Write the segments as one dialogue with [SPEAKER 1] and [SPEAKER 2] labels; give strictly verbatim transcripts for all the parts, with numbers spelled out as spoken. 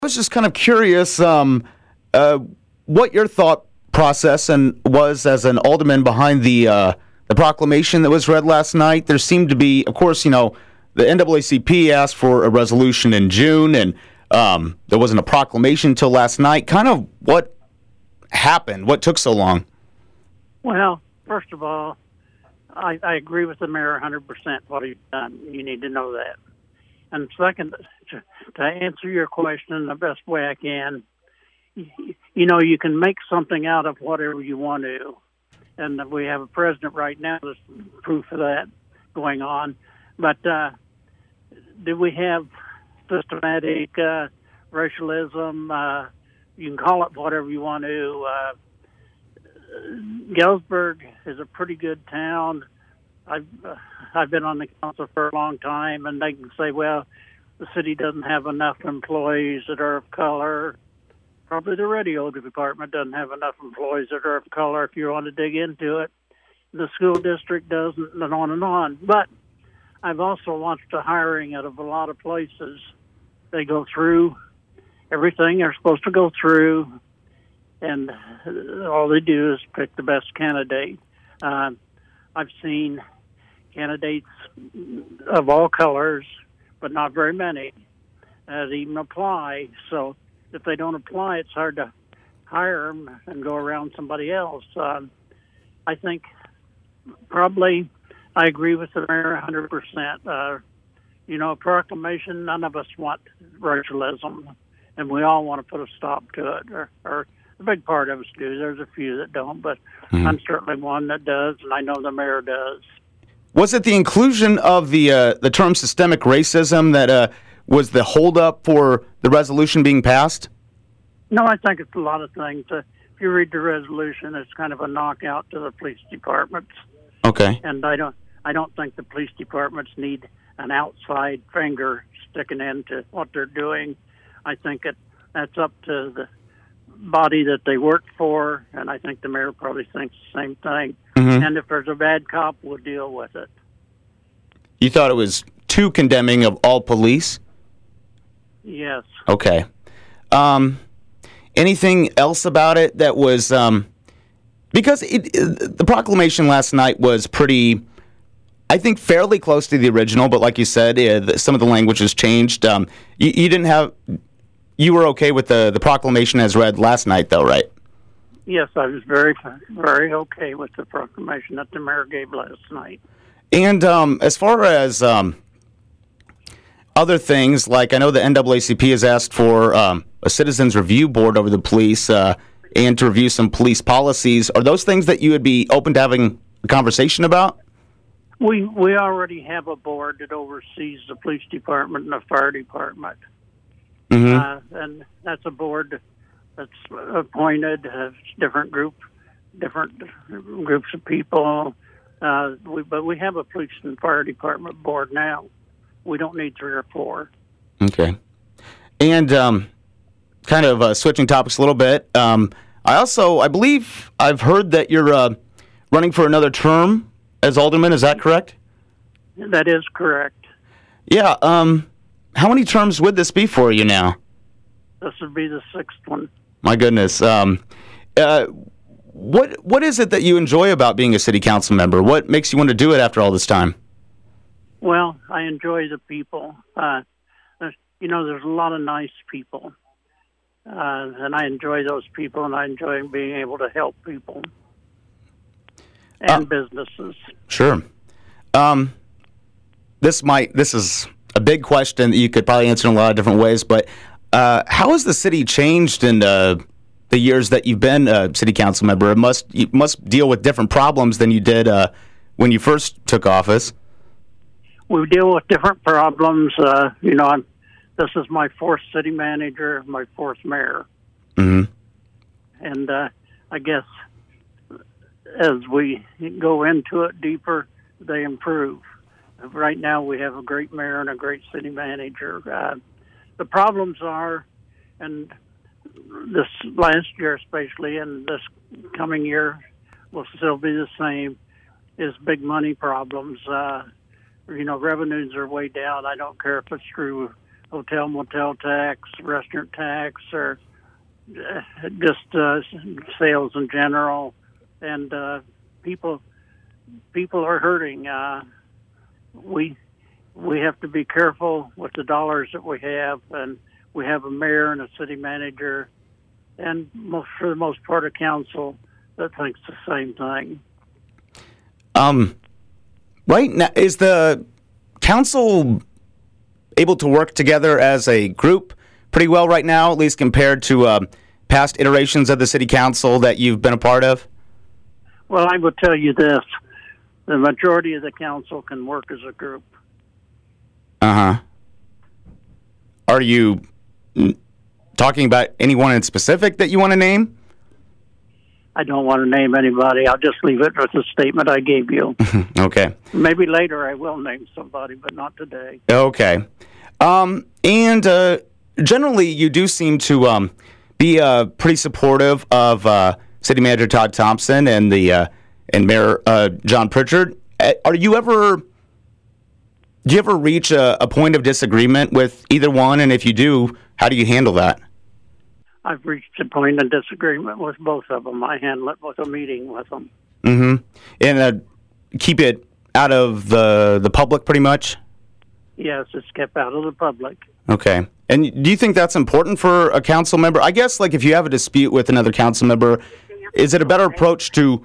[SPEAKER 1] I was just kind of curious um, uh, what your thought process and was as an alderman behind the uh, the proclamation that was read last night. There seemed to be, of course, you know, the N double A C P asked for a resolution in June, and um, there wasn't a proclamation until last night. Kind of what happened? What took so long?
[SPEAKER 2] Well, first of all, I, I agree with the mayor one hundred percent what he's done. You need to know that. And second, to, to answer your question the best way I can, you, you know, you can make something out of whatever you want to. And we have a president right now that's proof of that going on. But uh, do we have systematic uh, racialism? Uh, you can call it whatever you want to. Uh, Galesburg is a pretty good town. I've uh, I've been on the council for a long time, and they can say, well, the city doesn't have enough employees that are of color. Probably the radio department doesn't have enough employees that are of color if you want to dig into it. The school district doesn't, and on and on. But I've also watched the hiring out of a lot of places. They go through everything they're supposed to go through, and all they do is pick the best candidate. Uh, I've seen candidates of all colors, but not very many, that even apply. So if they don't apply, it's hard to hire them and go around somebody else. Uh, I think probably I agree with the mayor one hundred percent. Uh, you know, a proclamation, none of us want racialism, and we all want to put a stop to it, or, or a big part of us do. There's a few that don't, but mm-hmm. I'm certainly one that does, and I know the mayor does.
[SPEAKER 1] Was it the inclusion of the uh, the term systemic racism that uh, was the holdup for the resolution being passed?
[SPEAKER 2] No, I think it's a lot of things. Uh, if you read the resolution, it's kind of a knockout to the police departments.
[SPEAKER 1] Okay.
[SPEAKER 2] And I don't, I don't think the police departments need an outside finger sticking into what they're doing. I think it that's up to the body that they work for, and I think the mayor probably thinks the same thing. Mm-hmm. And if there's a bad cop, we'll deal with it.
[SPEAKER 1] You thought it was too condemning of all police?
[SPEAKER 2] Yes.
[SPEAKER 1] Okay. Um, anything else about it that was... Um, because it, it, the proclamation last night was pretty, I think, fairly close to the original, but like you said, uh, some of the language has changed. Um, you, you didn't have... You were okay with the, the proclamation as read last night, though, right?
[SPEAKER 2] Yes, I was very, very okay with the proclamation that the mayor gave last night.
[SPEAKER 1] And um, as far as um, other things, like I know the N double A C P has asked for um, a citizens review board over the police uh, and to review some police policies. Are those things that you would be open to having a conversation about?
[SPEAKER 2] We we already have a board that oversees the police department and the fire department. Mm-hmm. Uh, and that's a board that's appointed, uh, different group, different groups of people. Uh, we, but we have a police and fire department board now. We don't need three or four.
[SPEAKER 1] Okay. And um, kind of uh, switching topics a little bit, um, I also, I believe I've heard that you're uh, running for another term as alderman. Is that correct?
[SPEAKER 2] That is correct.
[SPEAKER 1] Yeah. Um, how many terms would this be for you now?
[SPEAKER 2] This would be the sixth one.
[SPEAKER 1] My goodness. Um, uh, what what is it that you enjoy about being a city council member? What makes you want to do it after all this time?
[SPEAKER 2] Well, I enjoy the people. Uh, you know, there's a lot of nice people. Uh, and I enjoy those people, and I enjoy being able to help people and uh, businesses.
[SPEAKER 1] Sure. Um, this might, this is a big question that you could probably answer in a lot of different ways, but uh, how has the city changed in uh, the years that you've been a city council member? It must you must deal with different problems than you did uh, when you first took office.
[SPEAKER 2] We deal with different problems. Uh, you know, I'm, this is my fourth city manager, my fourth mayor.
[SPEAKER 1] Mm-hmm.
[SPEAKER 2] And uh, I guess as we go into it deeper, they improve. Right now, we have a great mayor and a great city manager. Uh, the problems are, and this last year especially, and this coming year will still be the same, is big money problems. Uh, you know, revenues are way down. I don't care if it's through hotel motel tax, restaurant tax, or uh, just uh, sales in general, and uh, people people are hurting. Uh, we we have to be careful with the dollars that we have, and we have a mayor and a city manager, and most, for the most part, a council that thinks the same thing.
[SPEAKER 1] Um, right now, is the council able to work together as a group pretty well right now, at least compared to uh, past iterations of the city council that you've been a part of?
[SPEAKER 2] Well, I will tell you this. The majority of the council can work as a group.
[SPEAKER 1] Uh-huh. Are you talking about anyone in specific that you want to name?
[SPEAKER 2] I don't want to name anybody. I'll just leave it with the statement I gave you.
[SPEAKER 1] Okay.
[SPEAKER 2] Maybe later I will name somebody, but not today.
[SPEAKER 1] Okay. Um, and uh, generally, you do seem to um, be uh, pretty supportive of uh, City Manager Todd Thompson and the uh, and Mayor uh, John Pritchard. Are you ever do you ever reach a, a point of disagreement with either one? And if you do, how do you handle that?
[SPEAKER 2] I've reached a point of disagreement with both of them. I handle it with a meeting with them.
[SPEAKER 1] Mm-hmm. And uh, keep it out of the the public, pretty much?
[SPEAKER 2] Yes, it's kept out of the public.
[SPEAKER 1] Okay. And do you think that's important for a council member? I guess, like, if you have a dispute with another council member, is it a better approach to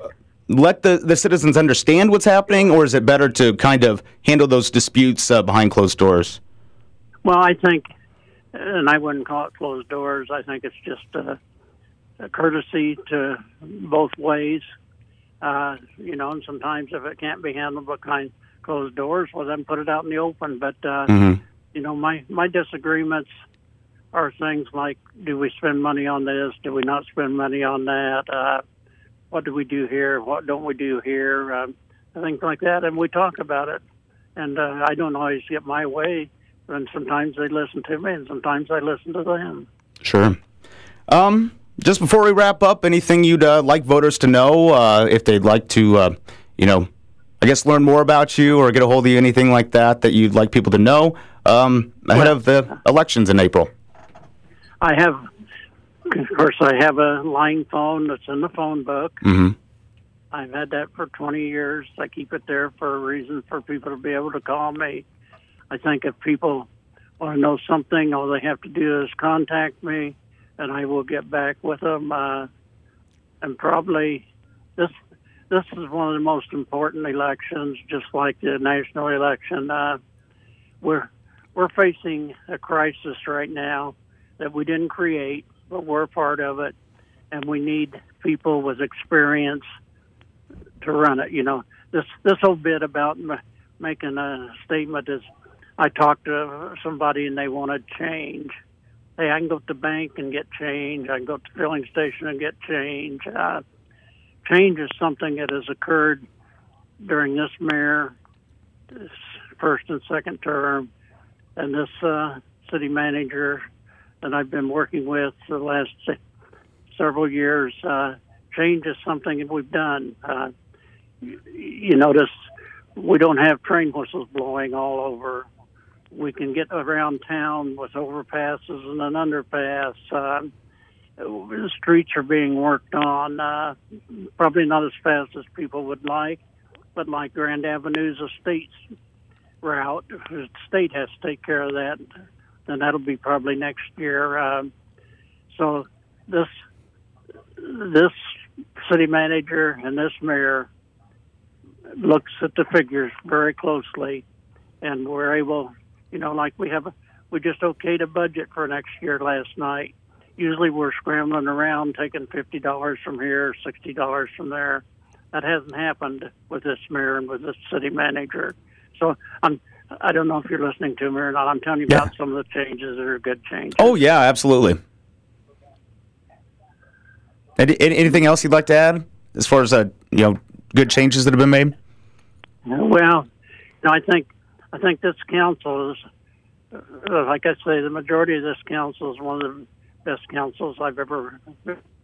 [SPEAKER 1] let the, the citizens understand what's happening, or is it better to kind of handle those disputes uh, behind closed doors?
[SPEAKER 2] Well, I think, and I wouldn't call it closed doors, I think it's just a, a courtesy to both ways. Uh, you know, and sometimes if it can't be handled behind closed doors, well, then put it out in the open. But, uh,
[SPEAKER 1] mm-hmm.
[SPEAKER 2] you know, my, my disagreements are things like, do we spend money on this? Do we not spend money on that? Uh, what do we do here? What don't we do here? Um, things like that. And we talk about it. And uh, I don't always get my way. And sometimes they listen to me, and sometimes I listen to them.
[SPEAKER 1] Sure. Um, just before we wrap up, anything you'd uh, like voters to know, uh, if they'd like to, uh, you know, I guess learn more about you or get a hold of you, anything like that that you'd like people to know um, ahead
[SPEAKER 2] well,
[SPEAKER 1] of the elections in April?
[SPEAKER 2] I have, of course, I have a line phone that's in the phone book.
[SPEAKER 1] Mm-hmm.
[SPEAKER 2] I've had that for twenty years. I keep it there for a reason, for people to be able to call me. I think if people want to know something, all they have to do is contact me, and I will get back with them. Uh, and probably this this is one of the most important elections, just like the national election. Uh, we're we're facing a crisis right now that we didn't create, but we're a part of it, and we need people with experience to run it. You know, this this whole bit about m- making a statement is, I talked to somebody and they wanted change. Hey, I can go to the bank and get change. I can go to the filling station and get change. Uh, change is something that has occurred during this mayor, this first and second term, and this uh, city manager that I've been working with for the last several years. Uh, change is something that we've done. Uh, you, you notice we don't have train whistles blowing all over. We can get around town with overpasses and an underpass. Uh, the streets are being worked on, uh, probably not as fast as people would like, but like Grand Avenue's a state route. If the state has to take care of that, then that'll be probably next year. Uh, so this this city manager and this mayor looks at the figures very closely, and we're able, you know, like we have, a, we just okayed a budget for next year last night. Usually we're scrambling around, taking fifty dollars from here, sixty dollars from there. That hasn't happened with this mayor and with this city manager. So I'm, I don't know if you're listening to me or not. I'm telling you
[SPEAKER 1] Yeah.
[SPEAKER 2] about some of the changes that are good changes.
[SPEAKER 1] Oh, yeah, absolutely. Any, anything else you'd like to add as far as, uh, you know, good changes that have been made?
[SPEAKER 2] Well, you know, I think I think this council is, uh, like I say, the majority of this council is one of the best councils I've ever